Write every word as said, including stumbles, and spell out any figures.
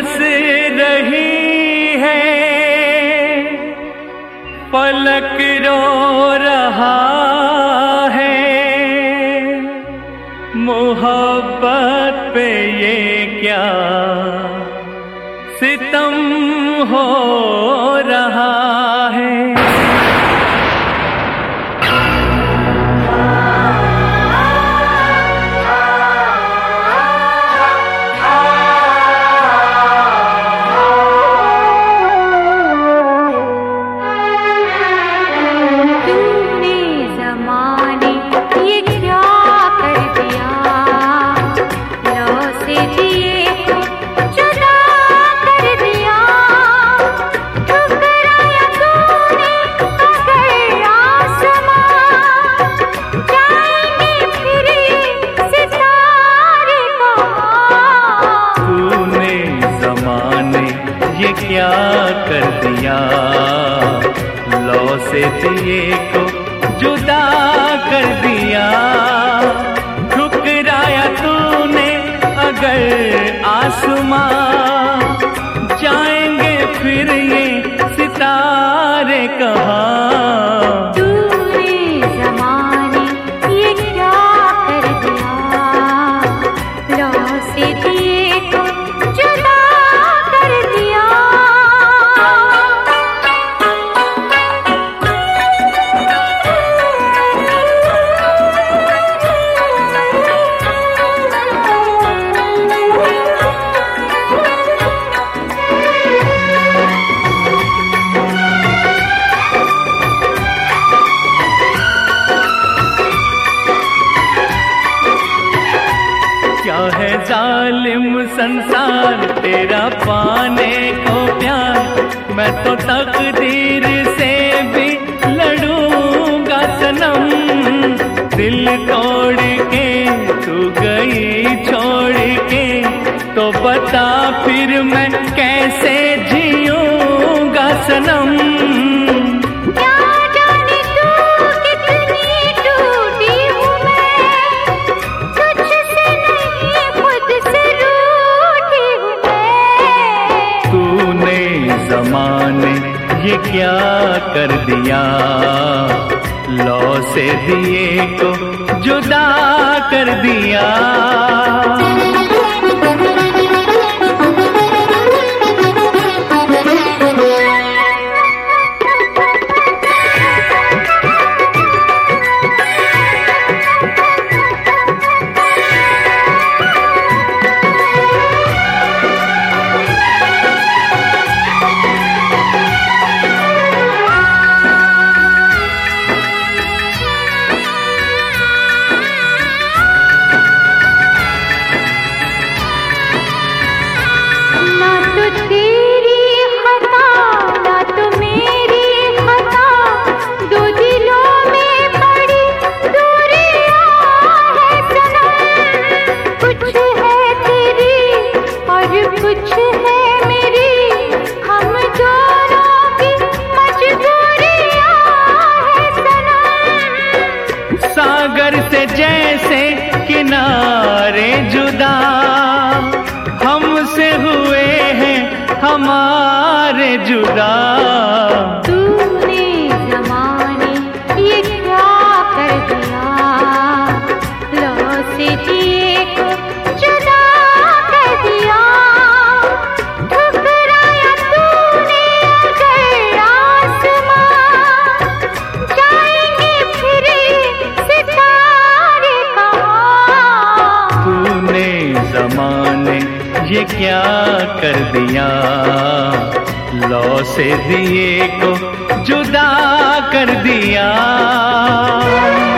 हंस रही है, पलक रो रहा है, मोहब्बत पे ये क्या सितम हो रहा है। ये क्या कर दिया, लौ से दिए को जुदा कर दिया। ठुकराया तूने अगर आसमां, जाएंगे फिर ये सितारे कहाँ। तूने ज़माने ये क्या कर दिया, लौ से दिए को जुदा कर दिया। क्या है जालिम संसार तेरा पाने को प्यार, मैं तो तकदीर से भी लड़ूंगा सनम। दिल तोड़ के तू गई छोड़ के, तो बता फिर मैं कैसे जीऊंगा सनम। ज़माने ये क्या कर दिया, लौ से दिए को जुदा कर दिया। कुछ है मेरी, हम दोनों की मजबूरियां है सनम। सागर से जैसे किनारे जुदा, हमसे हुए हैं हमारे जुदा। तूने ज़माने ये क्या कर दिया, लौ से दिए को जुदा कर दिया। ज़माने ये क्या कर दिया, लौ से दिए को जुदा कर दिया।